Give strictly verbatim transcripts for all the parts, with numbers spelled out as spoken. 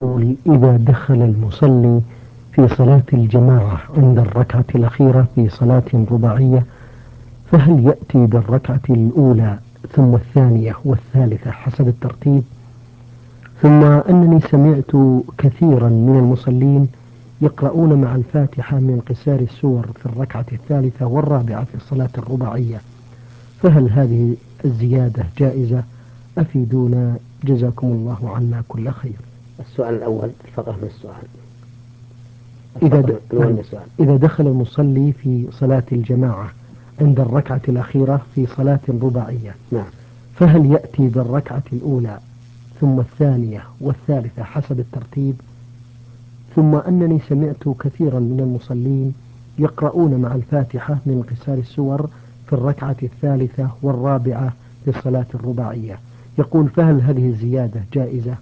يقول إذا دخل المصلي في صلاة الجماعة عند الركعة الأخيرة في صلاة رباعية، فهل يأتي بالركعة الأولى ثم الثانية والثالثة حسب الترتيب؟ ثم أنني سمعت كثيرا من المصلين يقرؤون مع الفاتحة من قصار السور في الركعة الثالثة والرابعة في الصلاة الرباعية، فهل هذه الزيادة جائزة؟ أفيدونا جزاكم الله عنا كل خير. السؤال الأول الفقرة من السؤال. إذا د... الأول نعم. من السؤال. إذا دخل المصلي في صلاة الجماعة عند الركعة الأخيرة في صلاة رباعية، نعم. فهل يأتي بالركعة الأولى ثم الثانية والثالثة حسب الترتيب؟ ثم أنني سمعت كثيرا من المصلين يقرؤون مع الفاتحة من قصار السور في الركعة الثالثة والرابعة في الصلاة الرباعية، يقول فهل هذه الزيادة جائزة؟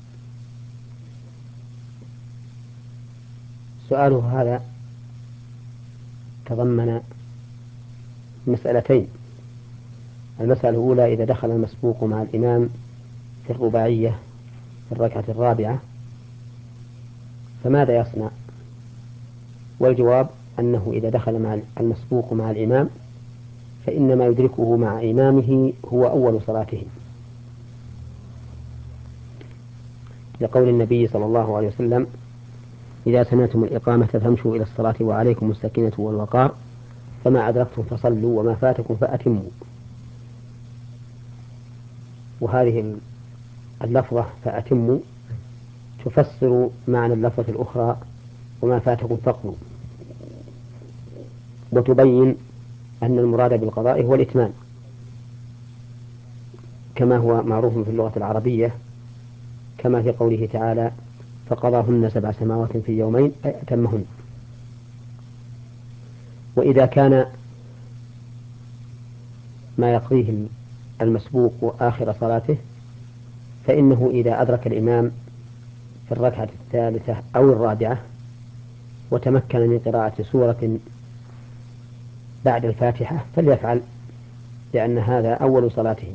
سؤاله هذا تضمن مسألتين. المسألة الأولى: إذا دخل المسبوق مع الإمام في الرباعية في الركعة الرابعة فماذا يصنع؟ والجواب أنه إذا دخل مع المسبوق مع الإمام فإنما يدركه مع إمامه هو أول صلاته، لقول النبي صلى الله عليه وسلم: إذا سمعتم الإقامة فامشوا إلى الصلاة وعليكم السكينة والوقار، فما أدركتم فصلوا وما فاتكم فأتموا. وهذه اللفظة فأتموا تفسر معنى اللفظة الأخرى وما فاتكم فقضوا، وتبين أن المراد بالقضاء هو الإتمام، كما هو معروف في اللغة العربية، كما في قوله تعالى: فقضاهن سبع سماوات في يومين أي أتمهن. وإذا كان ما يقضيه المسبوق آخر صلاته فإنه إذا أدرك الإمام في الركعة الثالثة أو الرابعة وتمكن من قراءة سورة بعد الفاتحة فليفعل، لأن هذا أول صلاته.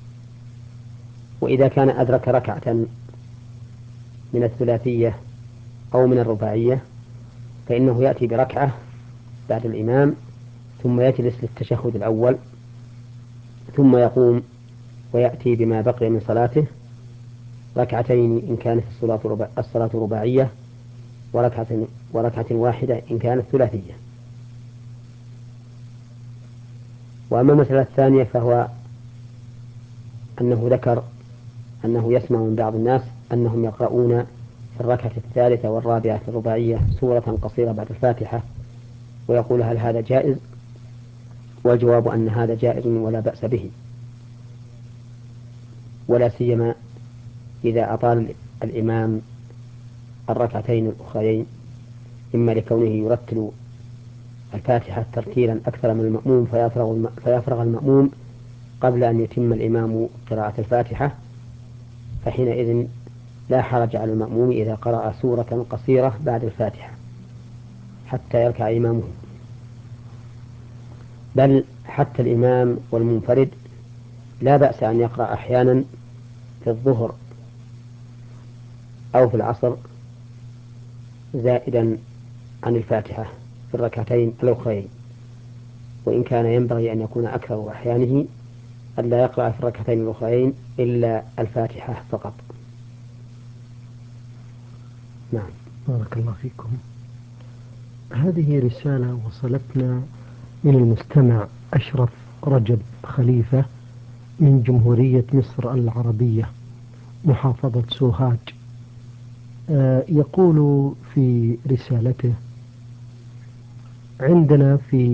وإذا كان أدرك ركعة من الثلاثية أو من الرباعية فإنه يأتي بركعة بعد الإمام ثم يجلس للتشهد الأول ثم يقوم ويأتي بما بقي من صلاته، ركعتين إن كانت الصلاة الصلاة رباعية وركعة وركعة واحدة إن كانت ثلاثية. وأما المسألة الثانية فهو أنه ذكر أنه يسمع من بعض الناس أنهم يقرؤون في الركعة الثالثة والرابعة في الرباعية سورة قصيرة بعد الفاتحة، ويقول: هل هذا جائز؟ والجواب أن هذا جائز ولا بأس به، ولا سيما إذا أطال الإمام الركعتين الأخرين، إما لكونه يرتل الفاتحة ترتيلا أكثر من المأموم فيفرغ, فيفرغ المأموم قبل أن يتم الإمام قراءة الفاتحة، فحينئذ لا حرج على المأموم إذا قرأ سورة قصيرة بعد الفاتحة حتى يركع إمامه. بل حتى الإمام والمنفرد لا بأس أن يقرأ أحيانا في الظهر أو في العصر زائدا عن الفاتحة في الركعتين الأخرين، وإن كان ينبغي أن يكون أكثر أحيانه ألا يقرأ في الركعتين الأخرين إلا الفاتحة فقط. نعم. بارك الله فيكم. هذه رسالة وصلتنا من المستمع أشرف رجب خليفة من جمهورية مصر العربية محافظة سوهاج. آه يقول في رسالته: عندنا في